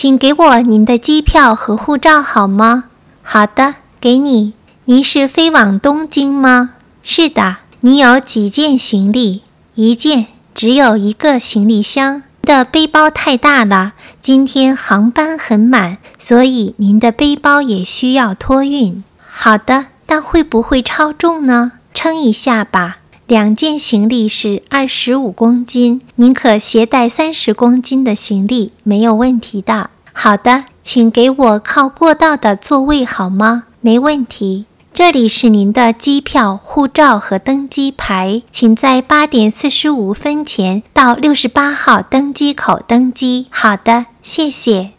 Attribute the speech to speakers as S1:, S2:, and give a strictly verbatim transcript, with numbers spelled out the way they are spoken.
S1: 请给我您的机票和护照好吗？好的，给你。您是飞往东京吗？是的。你有几件行李？一件，只有一个行李箱。您的背包太大了，今天航班很满，所以您的背包也需要托运。好的，但会不会超重呢？称一下吧。两件行李是二十五公斤，您可携带三十公斤的行李，没有问题的。好的，请给我靠过道的座位好吗？没问题。这里是您的机票、护照和登机牌，请在八点四十五分前到六十八号登机口登机。好的，谢谢。